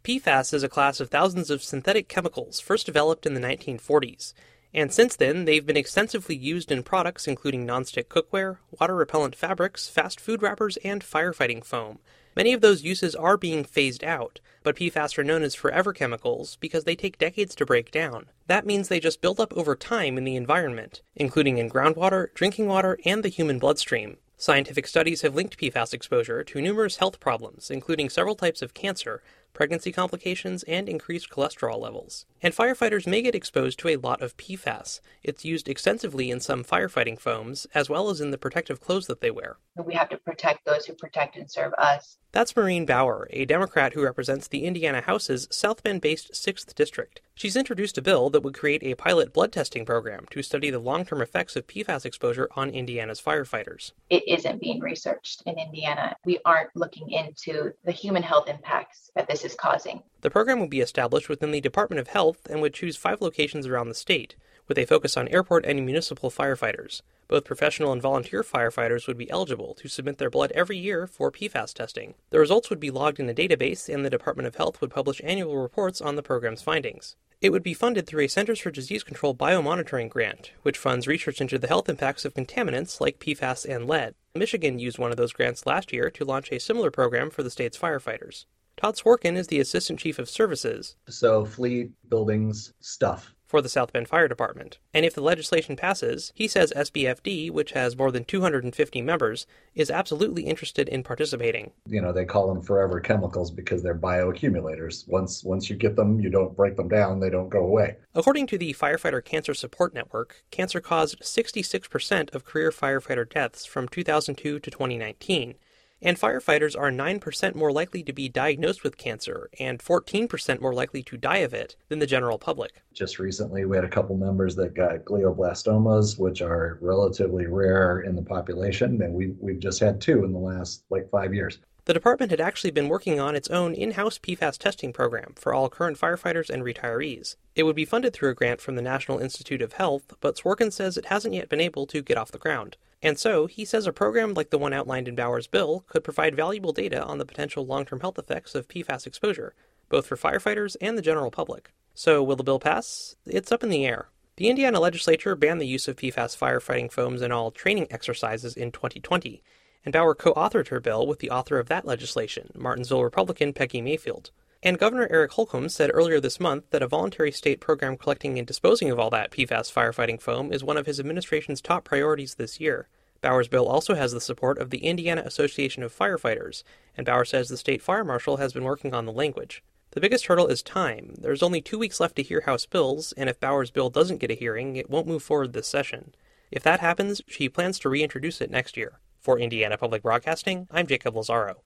PFAS is a class of thousands of synthetic chemicals first developed in the 1940s, and since then they've been extensively used in products including nonstick cookware, water-repellent fabrics, fast food wrappers, and firefighting foam. Many of those uses are being phased out, but PFAS are known as forever chemicals because they take decades to break down. That means they just build up over time in the environment, including in groundwater, drinking water, and the human bloodstream. Scientific studies have linked PFAS exposure to numerous health problems, including several types of cancer, pregnancy complications, and increased cholesterol levels. And firefighters may get exposed to a lot of PFAS. It's used extensively in some firefighting foams, as well as in the protective clothes that they wear. We have to protect those who protect and serve us. That's Maureen Bauer, a Democrat who represents the Indiana House's South Bend-based 6th District. She's introduced a bill that would create a pilot blood testing program to study the long-term effects of PFAS exposure on Indiana's firefighters. It isn't being researched in Indiana. We aren't looking into the human health impacts that this is causing. The program would be established within the Department of Health and would choose 5 locations around the state, with a focus on airport and municipal firefighters. Both professional and volunteer firefighters would be eligible to submit their blood every year for PFAS testing. The results would be logged in a database, and the Department of Health would publish annual reports on the program's findings. It would be funded through a Centers for Disease Control biomonitoring grant, which funds research into the health impacts of contaminants like PFAS and lead. Michigan used one of those grants last year to launch a similar program for the state's firefighters. Todd Sworkin is the Assistant Chief of Services. So fleet, buildings, stuff. For the South Bend Fire Department. And if the legislation passes, he says SBFD, which has more than 250 members, is absolutely interested in participating. They call them forever chemicals because they're bioaccumulators. Once you get them, you don't break them down, they don't go away. According to the Firefighter Cancer Support Network, cancer caused 66% of career firefighter deaths from 2002 to 2019. And firefighters are 9% more likely to be diagnosed with cancer and 14% more likely to die of it than the general public. Just recently, we had a couple members that got glioblastomas, which are relatively rare in the population, and we've just had 2 in the last 5 years. The department had actually been working on its own in-house PFAS testing program for all current firefighters and retirees. It would be funded through a grant from the National Institute of Health, but Sworkin says it hasn't yet been able to get off the ground. And so, he says a program like the one outlined in Bauer's bill could provide valuable data on the potential long-term health effects of PFAS exposure, both for firefighters and the general public. So, will the bill pass? It's up in the air. The Indiana legislature banned the use of PFAS firefighting foams in all training exercises in 2020, and Bauer co-authored her bill with the author of that legislation, Martinsville Republican Peggy Mayfield. And Governor Eric Holcomb said earlier this month that a voluntary state program collecting and disposing of all that PFAS firefighting foam is one of his administration's top priorities this year. Bauer's bill also has the support of the Indiana Association of Firefighters, and Bauer says the state fire marshal has been working on the language. The biggest hurdle is time. There's only 2 weeks left to hear House bills, and if Bauer's bill doesn't get a hearing, it won't move forward this session. If that happens, she plans to reintroduce it next year. For Indiana Public Broadcasting, I'm Jacob Lazaro.